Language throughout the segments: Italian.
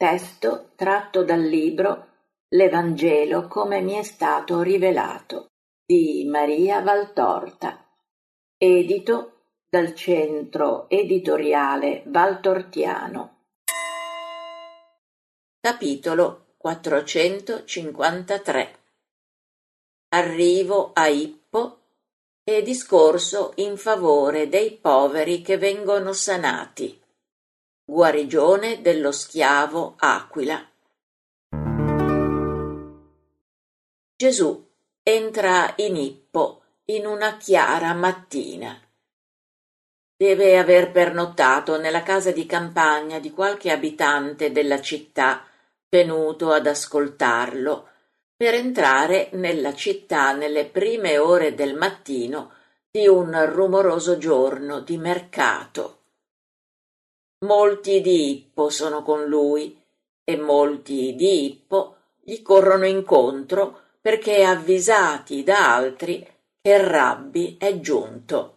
Testo tratto dal libro L'Evangelo come mi è stato rivelato di Maria Valtorta, edito dal Centro Editoriale Valtortiano. Capitolo 453. Arrivo a Ippo e discorso in favore dei poveri che vengono sanati. Guarigione dello schiavo Aquila. Gesù entra in Ippo in una chiara mattina. Deve aver pernottato nella casa di campagna di qualche abitante della città venuto ad ascoltarlo, per entrare nella città nelle prime ore del mattino di un rumoroso giorno di mercato. Molti di Ippo sono con lui e molti di Ippo gli corrono incontro perché avvisati da altri che il Rabbi è giunto.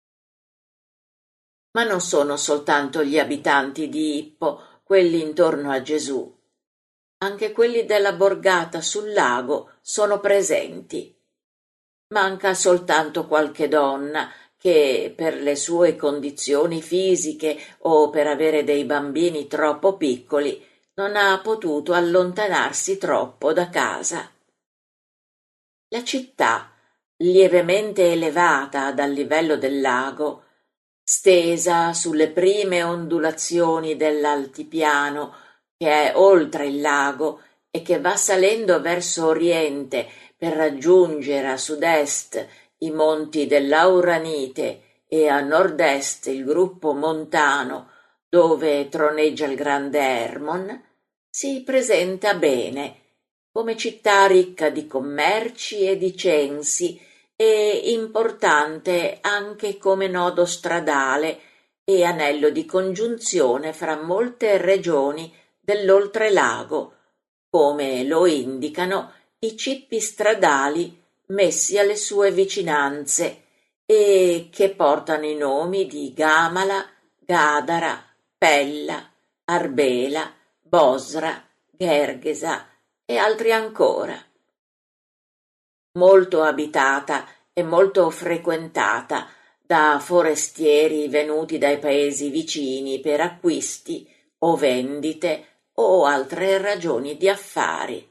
Ma non sono soltanto gli abitanti di Ippo quelli intorno a Gesù. Anche quelli della borgata sul lago sono presenti. Manca soltanto qualche donna che, per le sue condizioni fisiche o per avere dei bambini troppo piccoli, non ha potuto allontanarsi troppo da casa. La città, lievemente elevata dal livello del lago, stesa sulle prime ondulazioni dell'altipiano che è oltre il lago e che va salendo verso oriente per raggiungere a sud-est i monti dell'Auranite e a nord-est il gruppo montano dove troneggia il grande Hermon, si presenta bene come città ricca di commerci e di censi e importante anche come nodo stradale e anello di congiunzione fra molte regioni dell'oltrelago, come lo indicano i cippi stradali messi alle sue vicinanze e che portano i nomi di Gamala, Gadara, Pella, Arbela, Bosra, Gergesa e altri ancora. Molto abitata e molto frequentata da forestieri venuti dai paesi vicini per acquisti o vendite o altre ragioni di affari.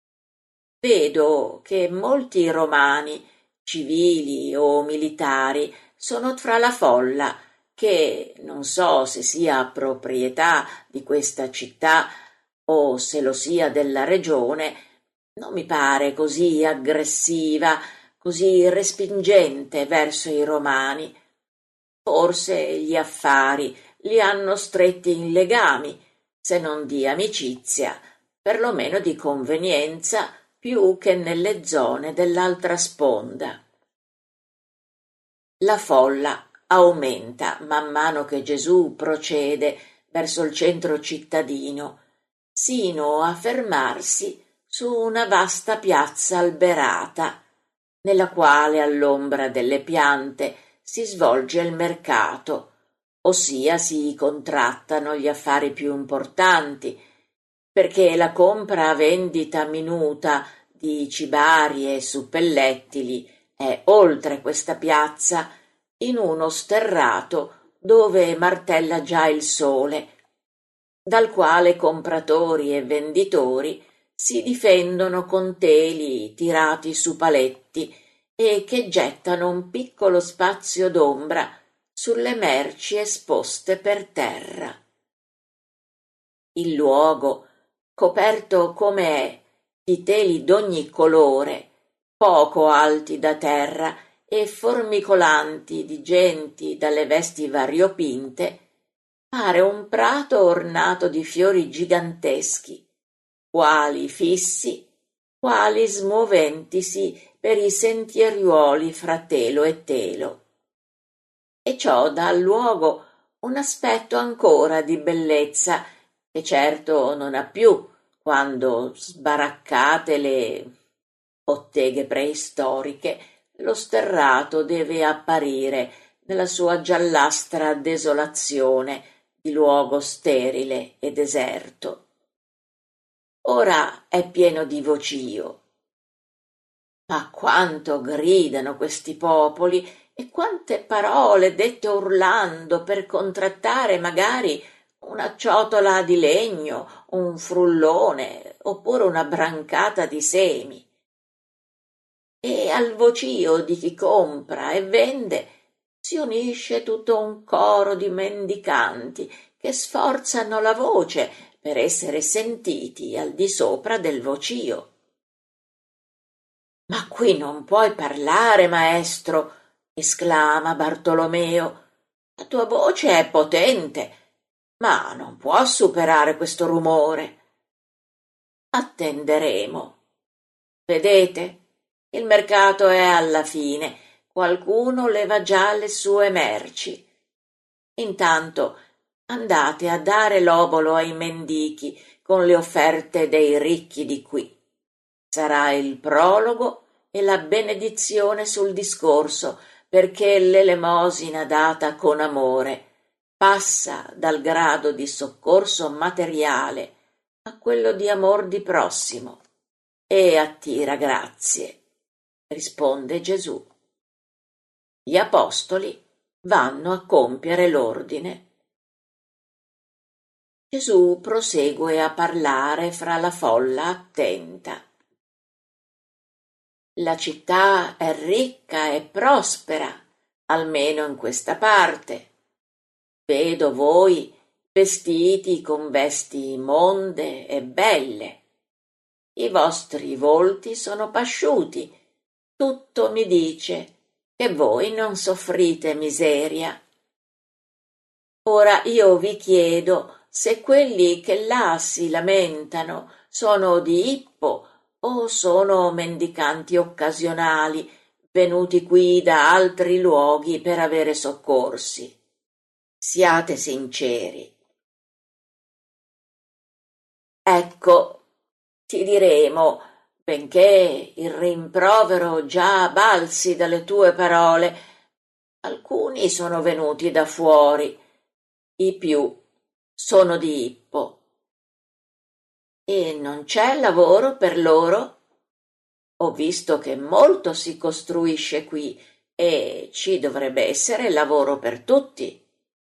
Vedo che molti romani, civili o militari, sono fra la folla che, non so se sia proprietà di questa città o se lo sia della regione, non mi pare così aggressiva, così respingente verso i romani. Forse gli affari li hanno stretti in legami, se non di amicizia, perlomeno di convenienza, più che nelle zone dell'altra sponda. La folla aumenta man mano che Gesù procede verso il centro cittadino, sino a fermarsi su una vasta piazza alberata, nella quale all'ombra delle piante si svolge il mercato, ossia si contrattano gli affari più importanti, perché la compra-vendita minuta di cibari e suppellettili è oltre questa piazza, in uno sterrato dove martella già il sole, dal quale compratori e venditori si difendono con teli tirati su paletti e che gettano un piccolo spazio d'ombra sulle merci esposte per terra. Il luogo, coperto come è di teli d'ogni colore, poco alti da terra e formicolanti di genti dalle vesti variopinte, pare un prato ornato di fiori giganteschi, quali fissi, quali smuoventisi per i sentieruoli fra telo e telo. E ciò dà al luogo un aspetto ancora di bellezza che certo non ha più quando, sbaraccate le botteghe preistoriche, lo sterrato deve apparire nella sua giallastra desolazione di luogo sterile e deserto. ora è pieno di vocio. Ma quanto gridano questi popoli e quante parole dette urlando per contrattare magari una ciotola di legno, un frullone oppure una brancata di semi. E al vocio di chi compra e vende si unisce tutto un coro di mendicanti che sforzano la voce per essere sentiti al di sopra del vocio. «Ma qui non puoi parlare, maestro!» esclama Bartolomeo. «La tua voce è potente, ma non può superare questo rumore.» «Attenderemo. Vedete, il mercato è alla fine, qualcuno leva già le sue merci. Intanto andate a dare l'obolo ai mendichi con le offerte dei ricchi di qui. Sarà il prologo e la benedizione sul discorso, perché l'elemosina data con amore passa dal grado di soccorso materiale a quello di amor di prossimo e attira grazie», risponde Gesù. Gli apostoli vanno a compiere l'ordine. Gesù prosegue a parlare fra la folla attenta. La città è ricca e prospera, almeno in questa parte. Vedo voi vestiti con vesti monde e belle. I vostri volti sono pasciuti. Tutto mi dice che voi non soffrite miseria. Ora io vi chiedo se quelli che là si lamentano sono di Ippo o sono mendicanti occasionali venuti qui da altri luoghi per avere soccorsi. Siate sinceri. Ecco, ti diremo, benché il rimprovero già balzi dalle tue parole, alcuni sono venuti da fuori, i più sono di Ippo. E non c'è lavoro per loro? Ho visto che molto si costruisce qui e ci dovrebbe essere lavoro per tutti.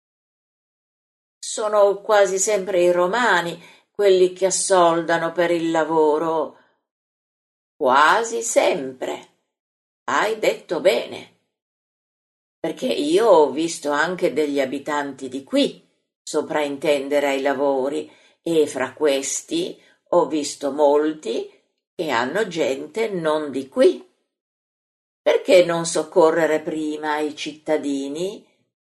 Sono quasi sempre i romani quelli che assoldano per il lavoro. Quasi sempre. Hai detto bene. Perché io ho visto anche degli abitanti di qui sopraintendere ai lavori e fra questi ho visto molti che hanno gente non di qui. Perché non soccorrere prima i cittadini?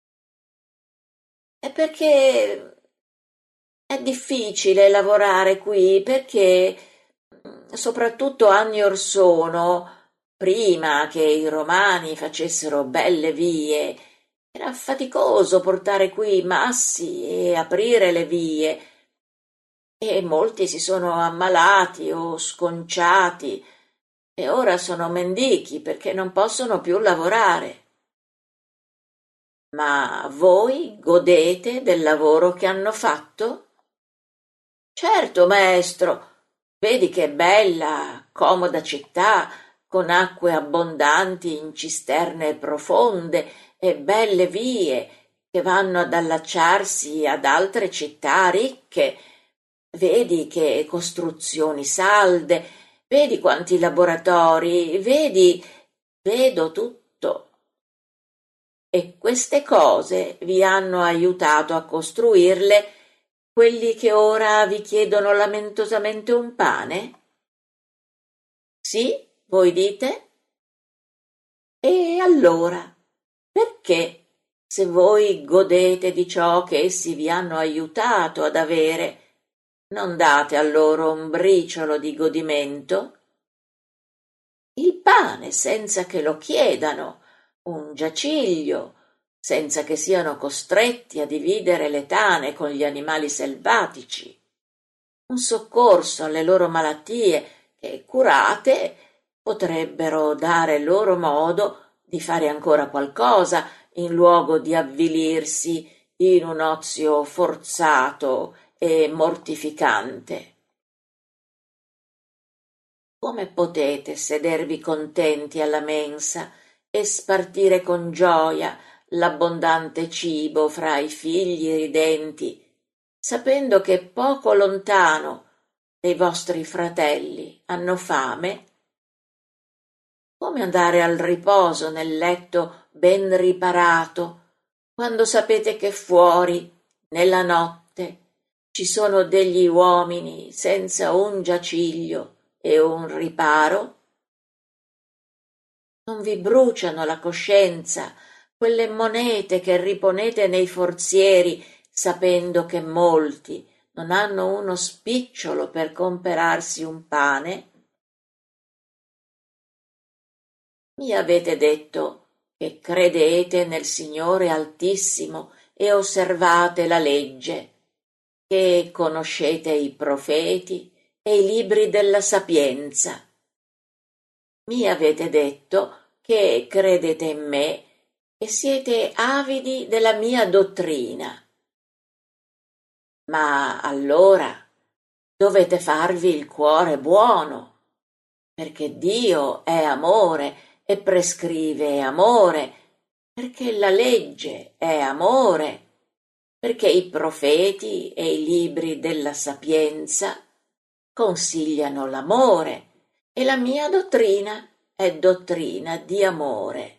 È perché è difficile lavorare qui, perché soprattutto anni or sono, prima che i romani facessero belle vie, era faticoso portare qui i massi e aprire le vie, e molti si sono ammalati o sconciati e ora sono mendichi perché non possono più lavorare. Ma voi godete del lavoro che hanno fatto? Certo, maestro, vedi che bella, comoda città, con acque abbondanti in cisterne profonde e belle vie che vanno ad allacciarsi ad altre città ricche. Vedi che costruzioni salde, vedi quanti laboratori, vedo tutto. E queste cose vi hanno aiutato a costruirle quelli che ora vi chiedono lamentosamente un pane? Sì, voi dite? E allora, perché, se voi godete di ciò che essi vi hanno aiutato ad avere, non date a loro un briciolo di godimento? Il pane senza che lo chiedano, un giaciglio, senza che siano costretti a dividere le tane con gli animali selvatici, un soccorso alle loro malattie che, curate, potrebbero dare loro modo di fare ancora qualcosa in luogo di avvilirsi in un ozio forzato e mortificante. Come potete sedervi contenti alla mensa e spartire con gioia l'abbondante cibo fra i figli ridenti, sapendo che poco lontano dei vostri fratelli hanno fame? Come andare al riposo nel letto ben riparato, quando sapete che fuori, nella notte, ci sono degli uomini senza un giaciglio e un riparo? Non vi bruciano la coscienza quelle monete che riponete nei forzieri, sapendo che molti non hanno uno spicciolo per comperarsi un pane? Mi avete detto che credete nel Signore Altissimo e osservate la legge, che conoscete i profeti e i libri della sapienza. Mi avete detto che credete in me e siete avidi della mia dottrina. Ma allora dovete farvi il cuore buono, perché Dio è amore e prescrive amore, perché la legge è amore, perché i profeti e i libri della sapienza consigliano l'amore e la mia dottrina è dottrina di amore.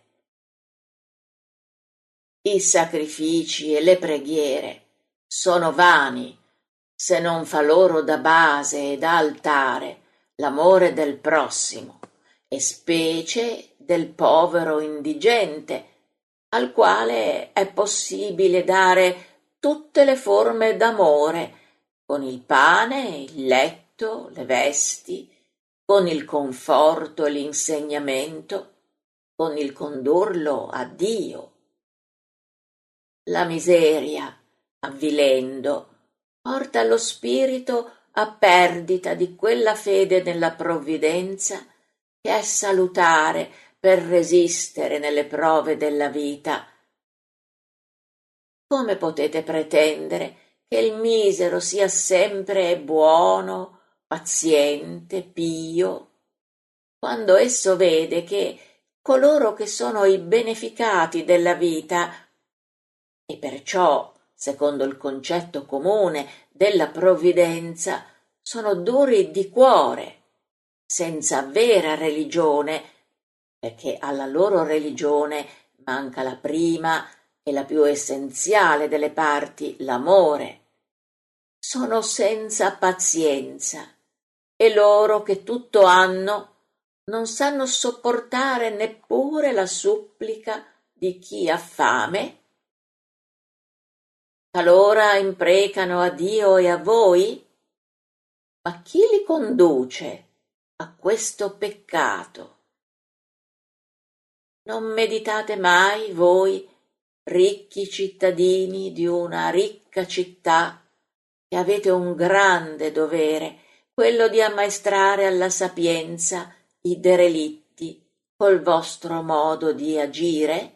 I sacrifici e le preghiere sono vani se non fa loro da base e da altare l'amore del prossimo e specie del povero indigente, al quale è possibile dare tutte le forme d'amore, con il pane, il letto, le vesti, con il conforto e l'insegnamento, con il condurlo a Dio. La miseria, avvilendo, porta lo spirito a perdita di quella fede nella provvidenza che è salutare per resistere nelle prove della vita. Come potete pretendere che il misero sia sempre buono, paziente, pio, quando esso vede che coloro che sono i beneficati della vita e perciò, secondo il concetto comune della provvidenza, sono duri di cuore, senza vera religione, perché alla loro religione manca la prima e la più essenziale delle parti, l'amore. Sono senza pazienza e loro che tutto hanno non sanno sopportare neppure la supplica di chi ha fame. Talora imprecano a Dio e a voi? Ma chi li conduce a questo peccato? Non meditate mai voi, ricchi cittadini di una ricca città, che avete un grande dovere, quello di ammaestrare alla sapienza i derelitti col vostro modo di agire?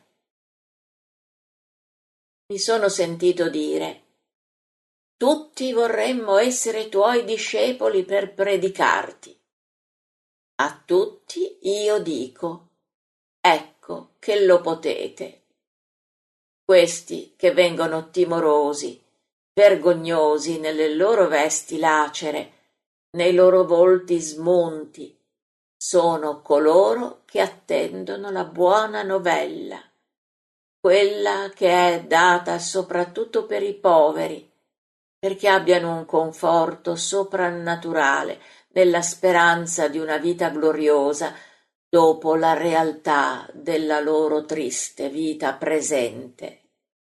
Mi sono sentito dire: tutti vorremmo essere tuoi discepoli per predicarti. A tutti io dico: ecco che lo potete. Questi che vengono timorosi, vergognosi nelle loro vesti lacere, nei loro volti smunti, sono coloro che attendono la buona novella, quella che è data soprattutto per i poveri, perché abbiano un conforto soprannaturale nella speranza di una vita gloriosa dopo la realtà della loro triste vita presente.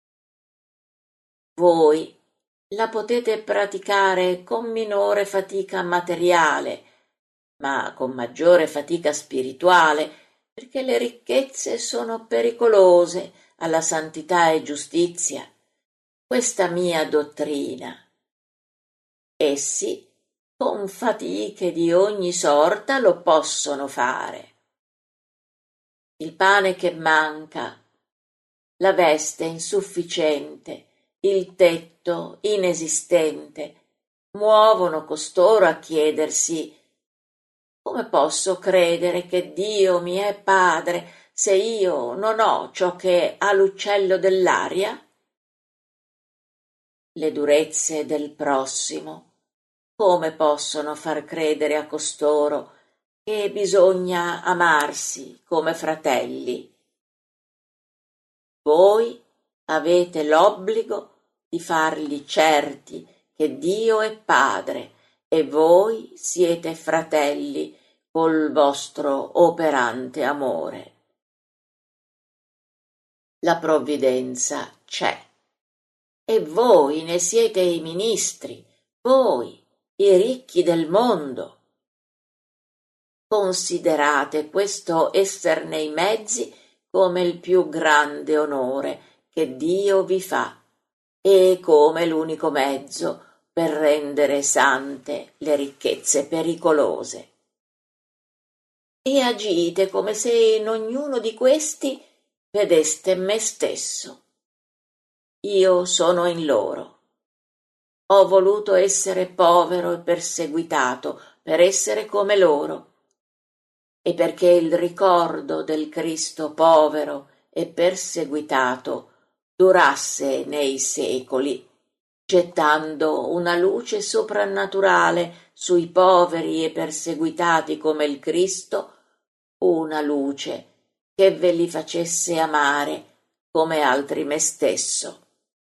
Voi la potete praticare con minore fatica materiale, ma con maggiore fatica spirituale, perché le ricchezze sono pericolose alla santità e giustizia. Questa mia dottrina. Essi, con fatiche di ogni sorta, lo possono fare. Il pane che manca, la veste insufficiente, il tetto inesistente, muovono costoro a chiedersi: Come posso credere che Dio mi è padre se io non ho ciò che ha l'uccello dell'aria? Le durezze del prossimo, come possono far credere a costoro che bisogna amarsi come fratelli? Voi avete l'obbligo di farli certi che Dio è Padre e voi siete fratelli col vostro operante amore. La provvidenza c'è e voi ne siete i ministri, voi, i ricchi del mondo. Considerate questo esserne i mezzi come il più grande onore che Dio vi fa e come l'unico mezzo per rendere sante le ricchezze pericolose. E agite come se in ognuno di questi vedeste me stesso. Io sono in loro. Ho voluto essere povero e perseguitato per essere come loro, e perché il ricordo del Cristo povero e perseguitato durasse nei secoli, gettando una luce soprannaturale sui poveri e perseguitati come il Cristo, una luce che ve li facesse amare come altri me stesso.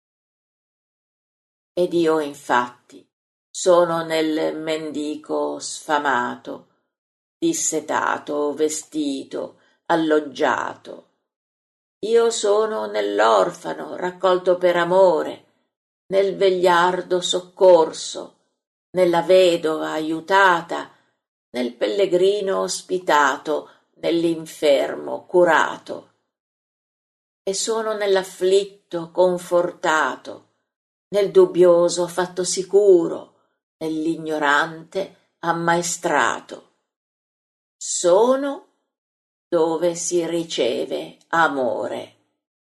Ed io infatti sono nel mendico sfamato, dissetato, vestito, alloggiato. Io sono nell'orfano raccolto per amore, nel vegliardo soccorso, nella vedova aiutata, nel pellegrino ospitato, nell'infermo curato. E sono nell'afflitto confortato, nel dubbioso fatto sicuro, nell'ignorante ammaestrato. Sono dove si riceve amore.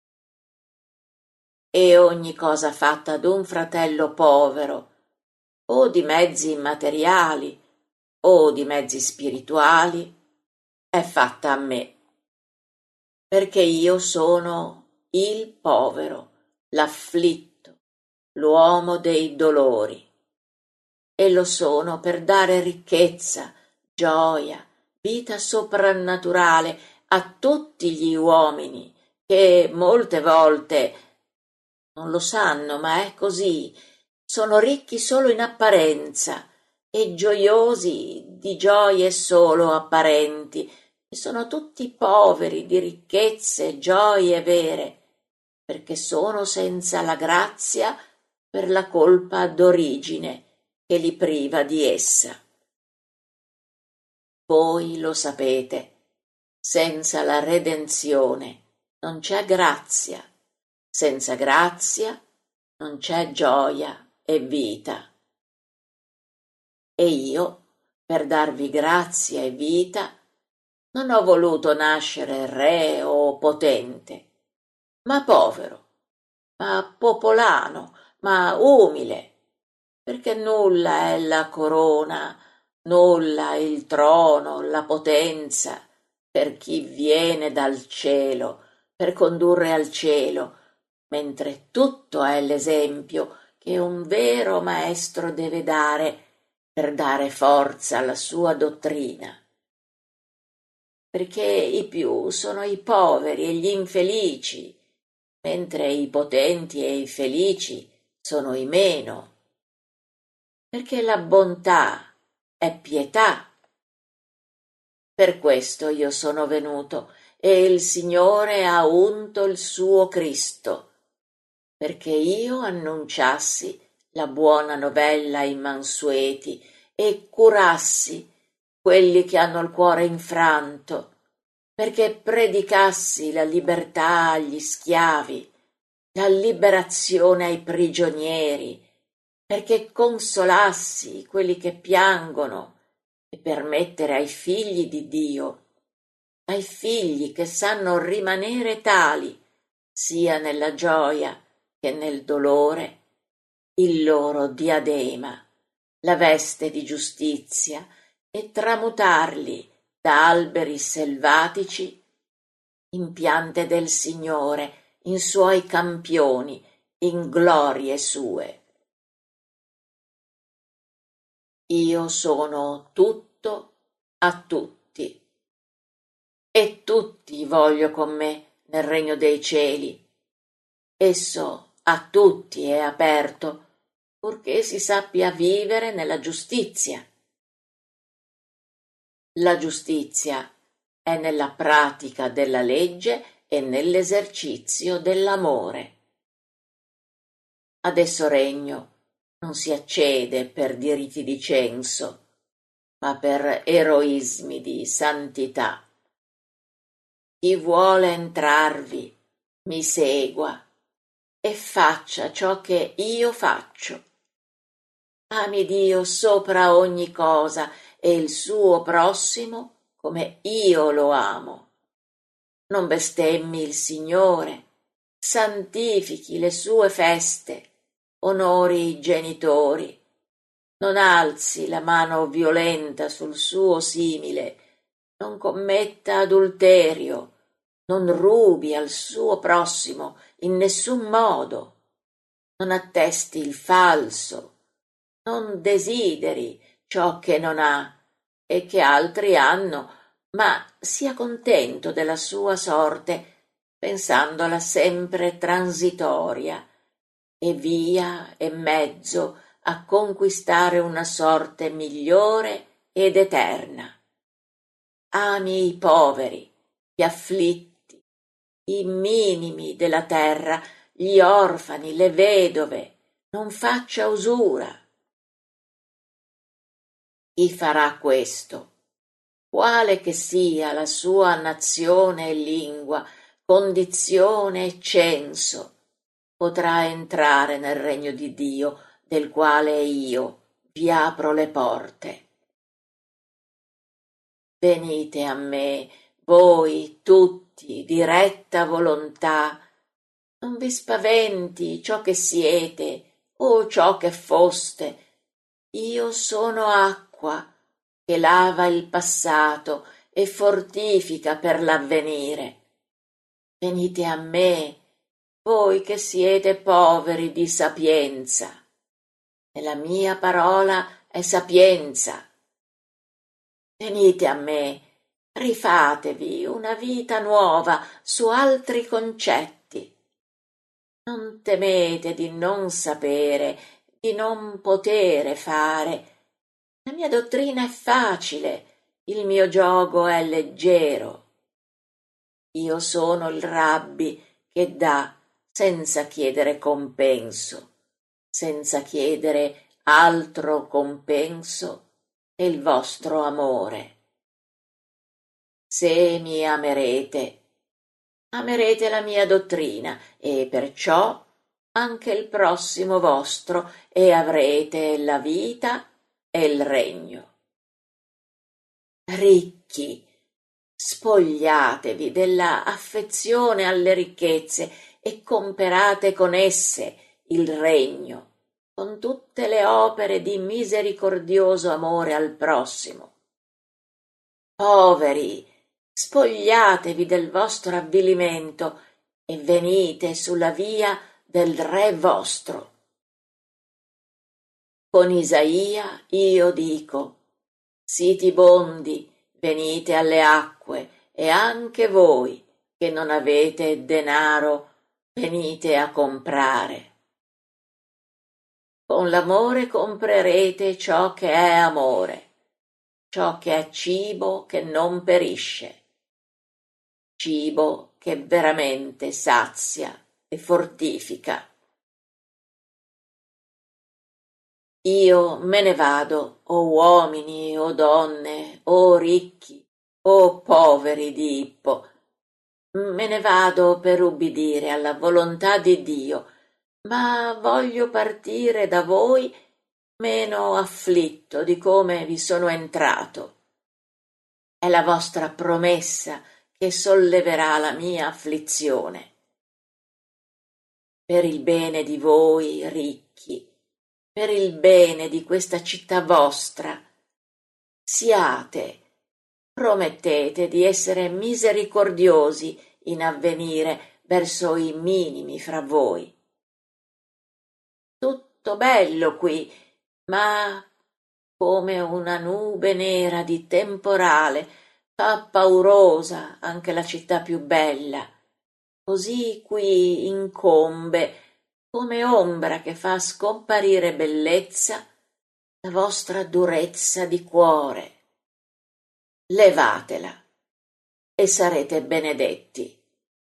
E ogni cosa fatta ad un fratello povero, o di mezzi materiali, o di mezzi spirituali, è fatta a me, perché io sono il povero, l'afflitto, l'uomo dei dolori, e lo sono per dare ricchezza, gioia, vita soprannaturale a tutti gli uomini che molte volte non lo sanno, ma è così, sono ricchi solo in apparenza e gioiosi di gioie solo apparenti, e sono tutti poveri di ricchezze e gioie vere, perché sono senza la grazia per la colpa d'origine che li priva di essa. Voi lo sapete, senza la redenzione non c'è grazia, senza grazia non c'è gioia e vita. E io, per darvi grazia e vita, non ho voluto nascere re o potente, ma povero, ma popolano, ma umile, perché nulla è la corona, nulla il trono, la potenza, per chi viene dal cielo, per condurre al cielo, mentre tutto è l'esempio che un vero maestro deve dare per dare forza alla sua dottrina. Perché i più sono i poveri e gli infelici, mentre i potenti e i felici sono i meno. Perché la bontà è pietà. Per questo io sono venuto e il Signore ha unto il suo Cristo, perché io annunciassi la buona novella ai mansueti e curassi quelli che hanno il cuore infranto, perché predicassi la libertà agli schiavi, la liberazione ai prigionieri, perché consolassi quelli che piangono e permettere ai figli di Dio, ai figli che sanno rimanere tali, sia nella gioia che nel dolore, il loro diadema, la veste di giustizia e tramutarli da alberi selvatici in piante del Signore, in suoi campioni, in glorie sue. Io sono tutto a tutti, e tutti voglio con me nel regno dei cieli. Esso a tutti è aperto, purché si sappia vivere nella giustizia. La giustizia è nella pratica della legge e nell'esercizio dell'amore. Ad esso regno non si accede per diritti di censo, ma per eroismi di santità. Chi vuole entrarvi, mi segua e faccia ciò che io faccio. Ami Dio sopra ogni cosa e il suo prossimo come io lo amo. Non bestemmi il Signore, santifichi le sue feste, onori i genitori, non alzi la mano violenta sul suo simile, non commetta adulterio, non rubi al suo prossimo in nessun modo, non attesti il falso, non desideri ciò che non ha e che altri hanno, ma sia contento della sua sorte, pensandola sempre transitoria, e via e mezzo a conquistare una sorte migliore ed eterna. Ami i poveri, gli afflitti, i minimi della terra, gli orfani, le vedove, non faccia usura. Chi farà questo, quale che sia la sua nazione e lingua, condizione e censo, potrà entrare nel regno di Dio, del quale io vi apro le porte. Venite a me, voi tutti di retta volontà, non vi spaventi ciò che siete o ciò che foste. Io sono acqua che lava il passato e fortifica per l'avvenire. Venite a me, voi che siete poveri di sapienza, e la mia parola è sapienza. Venite a me, rifatevi una vita nuova su altri concetti. Non temete di non sapere, di non potere fare. La mia dottrina è facile, il mio giogo è leggero. Io sono il Rabbi che dà senza chiedere compenso, senza chiedere altro compenso che il vostro amore. Se mi amerete, amerete la mia dottrina e perciò anche il prossimo vostro e avrete la vita e il regno. Ricchi, spogliatevi della affezione alle ricchezze e comperate con esse il regno, con tutte le opere di misericordioso amore al prossimo. Poveri, spogliatevi del vostro avvilimento e venite sulla via del Re vostro. Con Isaia io dico: siti bondi, venite alle acque, e anche voi, che non avete denaro, venite a comprare. Con l'amore comprerete ciò che è amore, ciò che è cibo che non perisce, cibo che veramente sazia e fortifica. Io me ne vado, o uomini, o donne, o ricchi, o poveri di Ippo. Me ne vado per ubbidire alla volontà di Dio, ma voglio partire da voi meno afflitto di come vi sono entrato. È la vostra promessa che solleverà la mia afflizione. Per il bene di voi ricchi, per il bene di questa città vostra, siate, promettete di essere misericordiosi in avvenire verso i minimi fra voi. Tutto bello qui, ma come una nube nera di temporale fa paurosa anche la città più bella, così qui incombe come ombra che fa scomparire bellezza la vostra durezza di cuore. Levatela e sarete benedetti.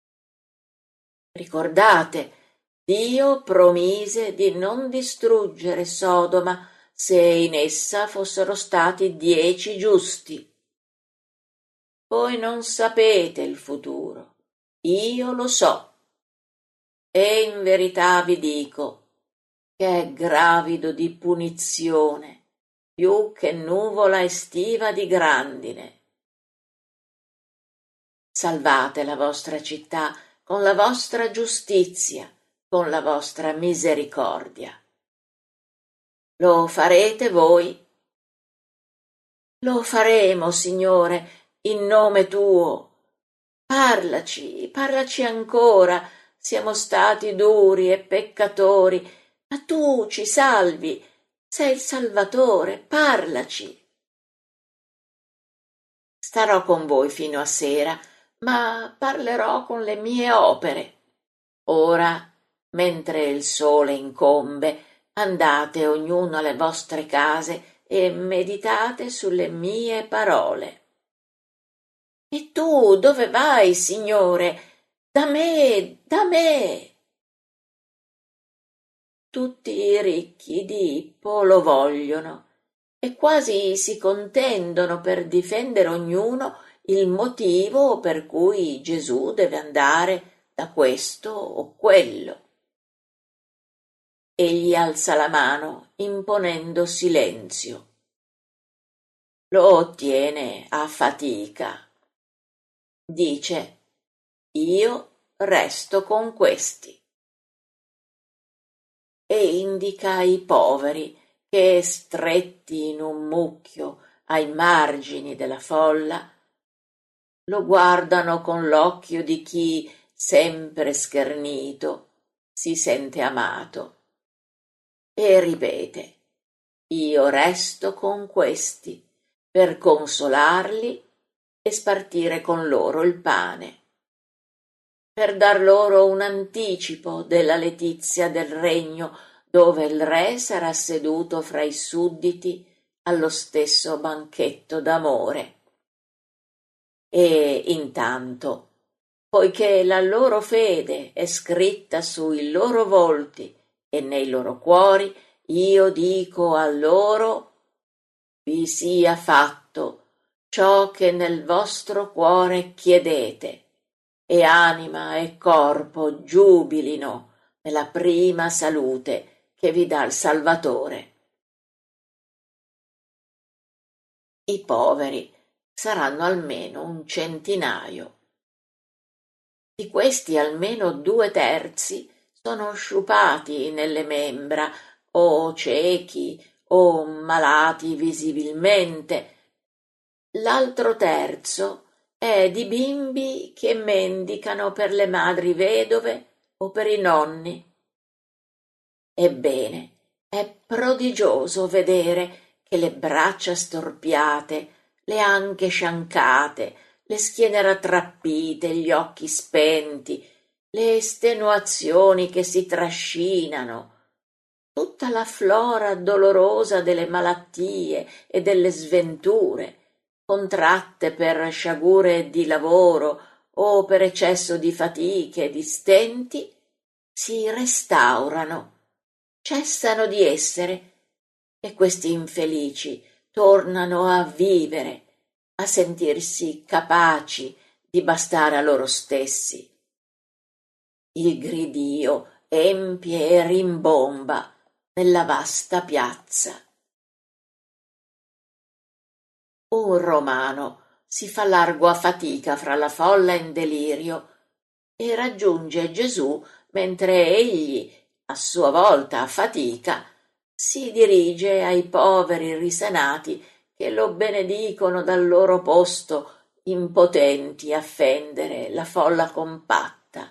Ricordate, Dio promise di non distruggere Sodoma se in essa fossero stati 10 giusti. Voi non sapete il futuro, io lo so, e in verità vi dico che è gravido di punizione, più che nuvola estiva di grandine. Salvate la vostra città con la vostra giustizia, con la vostra misericordia. Lo farete voi? Lo faremo, Signore, in nome tuo. Parlaci ancora. Siamo stati duri e peccatori, ma tu ci salvi. Sei il Salvatore, parlaci. Starò con voi fino a sera, ma parlerò con le mie opere. Ora, mentre il sole incombe, andate ognuno alle vostre case e meditate sulle mie parole. E tu dove vai, Signore? Da me, da me! Tutti i ricchi di Ippo lo vogliono e quasi si contendono per difendere ognuno il motivo per cui Gesù deve andare da questo o quello. Egli alza la mano imponendo silenzio. Lo ottiene a fatica. Dice: io resto con questi. E indica i poveri che, stretti in un mucchio ai margini della folla, lo guardano con l'occhio di chi, sempre schernito, si sente amato. E ripete: io resto con questi per consolarli e spartire con loro il pane, per dar loro un anticipo della letizia del regno dove il re sarà seduto fra i sudditi allo stesso banchetto d'amore. E intanto, poiché la loro fede è scritta sui loro volti e nei loro cuori, io dico a loro: vi sia fatto ciò che nel vostro cuore chiedete, e anima e corpo giubilino nella prima salute che vi dà il Salvatore. I poveri saranno almeno un centinaio. Di questi almeno 2/3 sono sciupati nelle membra, o ciechi, o malati visibilmente. L'altro terzo è di bimbi che mendicano per le madri vedove o per i nonni. Ebbene, è prodigioso vedere che le braccia storpiate, le anche sciancate, le schiene rattrappite, gli occhi spenti, le estenuazioni che si trascinano, tutta la flora dolorosa delle malattie e delle sventure, contratte per sciagure di lavoro o per eccesso di fatiche e di stenti, si restaurano, cessano di essere, e questi infelici tornano a vivere, a sentirsi capaci di bastare a loro stessi. Il gridio empie e rimbomba nella vasta piazza. Un romano si fa largo a fatica fra la folla in delirio e raggiunge Gesù mentre egli, a sua volta a fatica, si dirige ai poveri risanati che lo benedicono dal loro posto, impotenti a fendere la folla compatta.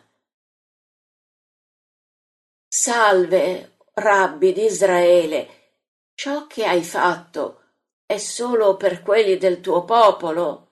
Salve, Rabbi d'Israele, ciò che hai fatto è solo per quelli del tuo popolo?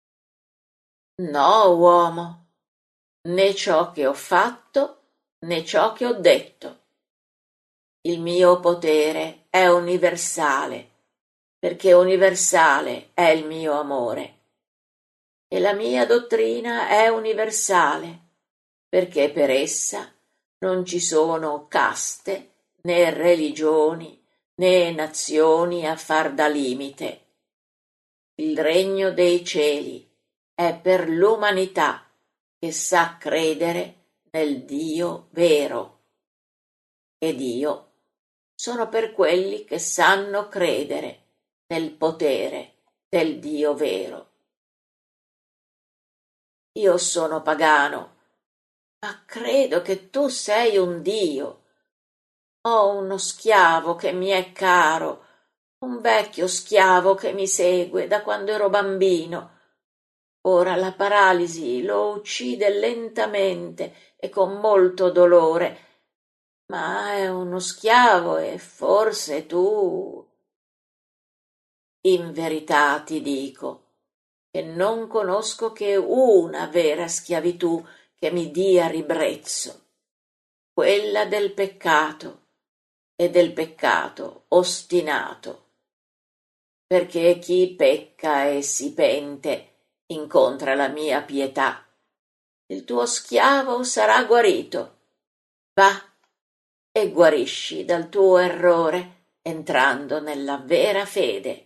No, uomo, né ciò che ho fatto, né ciò che ho detto. Il mio potere è universale, perché universale è il mio amore. E la mia dottrina è universale, perché per essa non ci sono caste, né religioni, né nazioni a far da limite. Il regno dei cieli è per l'umanità che sa credere nel Dio vero. Ed io sono per quelli che sanno credere nel potere del Dio vero. Io sono pagano, ma credo che tu sei un Dio. Ho uno schiavo che mi è caro, un vecchio schiavo che mi segue da quando ero bambino. Ora la paralisi lo uccide lentamente e con molto dolore, ma è uno schiavo e forse tu. In verità ti dico che non conosco che una vera schiavitù che mi dia ribrezzo, quella del peccato e del peccato ostinato, perché chi pecca e si pente incontra la mia pietà. Il tuo schiavo sarà guarito. Va e guarisci dal tuo errore entrando nella vera fede.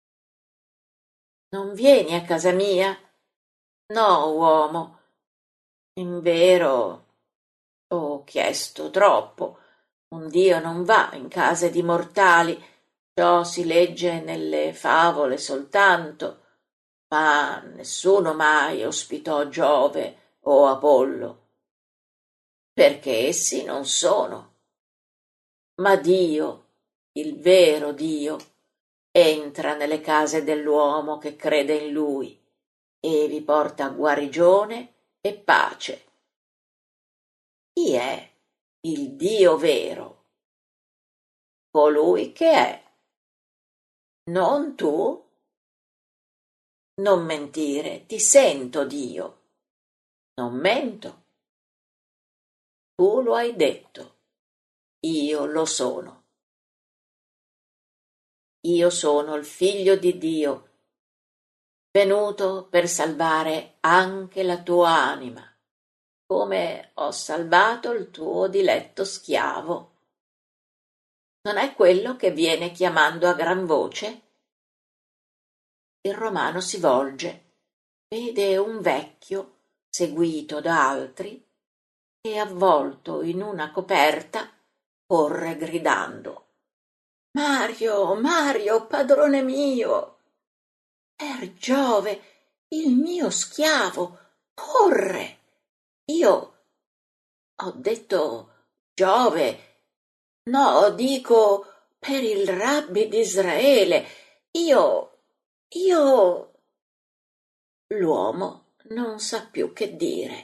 Non vieni a casa mia? No, uomo. Invero ho chiesto troppo. Un Dio non va in case di mortali, ciò si legge nelle favole soltanto, ma nessuno mai ospitò Giove o Apollo, perché essi non sono. Ma Dio, il vero Dio, entra nelle case dell'uomo che crede in Lui e vi porta guarigione e pace. Chi è il Dio vero? Colui che è. Non tu? Non mentire, ti sento Dio. Non mento. Tu lo hai detto. Io lo sono. Io sono il Figlio di Dio, venuto per salvare anche la tua anima, come ho salvato il tuo diletto schiavo. Non è quello che viene chiamando a gran voce? Il romano si volge, vede un vecchio, seguito da altri, e avvolto in una coperta corre gridando: Mario, Mario, padrone mio! Giove, il mio schiavo, corre! Io ho detto Giove, no, dico per il Rabbi d'Israele. Io. L'uomo non sa più che dire.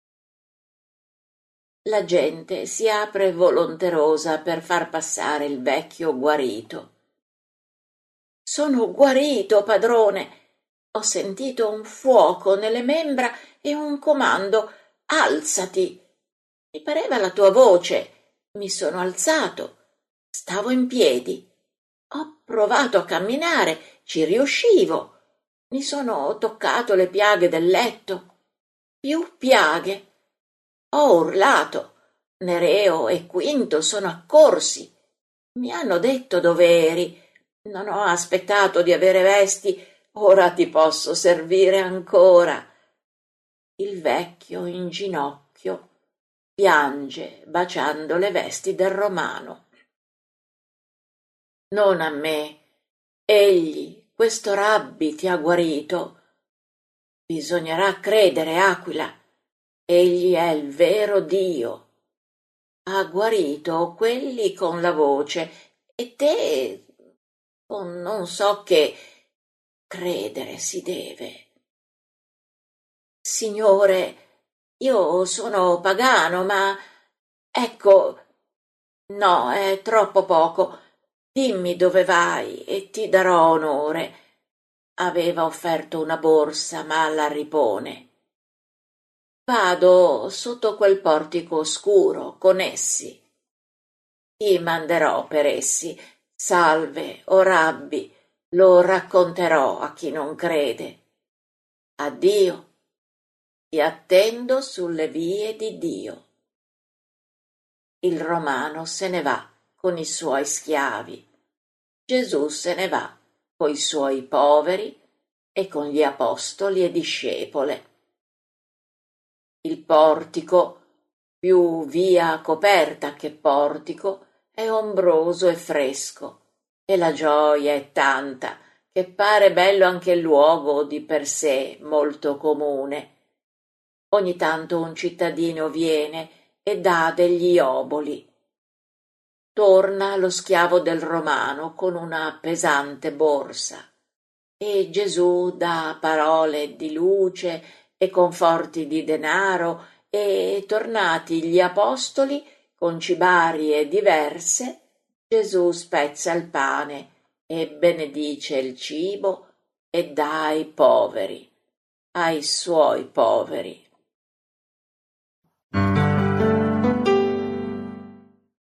La gente si apre volonterosa per far passare il vecchio guarito. Sono guarito, padrone. Ho sentito un fuoco nelle membra e un comando: alzati. Mi pareva la tua voce. Mi sono alzato. Stavo in piedi. Ho provato a camminare, ci riuscivo. Mi sono toccato le piaghe del letto. Più piaghe. Ho urlato. Nereo e Quinto sono accorsi. Mi hanno detto dove eri. Non ho aspettato di avere vesti. Ora ti posso servire ancora. Il vecchio in ginocchio piange baciando le vesti del romano. Non a me. Egli, questo Rabbi, ti ha guarito. Bisognerà credere, Aquila. Egli è il vero Dio. Ha guarito quelli con la voce e te con non so che. credere si deve. Signore, io sono pagano, ma ecco, no, è troppo poco. Dimmi dove vai e ti darò onore. Aveva offerto una borsa, ma la ripone. Vado sotto quel portico oscuro con essi. Ti manderò per essi. Salve, o Rabbi, lo racconterò a chi non crede. Addio, ti attendo sulle vie di Dio. Il romano se ne va con i suoi schiavi. Gesù se ne va coi suoi poveri e con gli apostoli e discepole. Il portico, più via coperta che portico, è ombroso e fresco, e la gioia è tanta che pare bello anche il luogo di per sé molto comune. Ogni tanto un cittadino viene e dà degli oboli. Torna lo schiavo del romano con una pesante borsa e Gesù dà parole di luce e conforti di denaro e, tornati gli apostoli con cibarie diverse, Gesù spezza il pane e benedice il cibo e dà ai poveri, ai suoi poveri.